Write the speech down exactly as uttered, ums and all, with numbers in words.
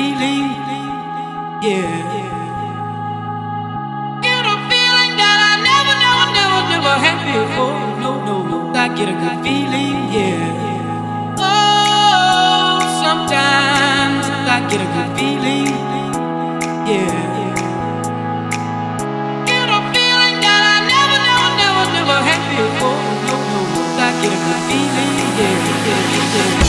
feeling, yeah. Get a feeling that I never, never, never, never had before. No, no, no. I get a good feeling, yeah. Oh, sometimes I get a good feeling, yeah. Get a feeling that I never, never, never, never had before. No, no, no. I get a good feeling, yeah, yeah, yeah.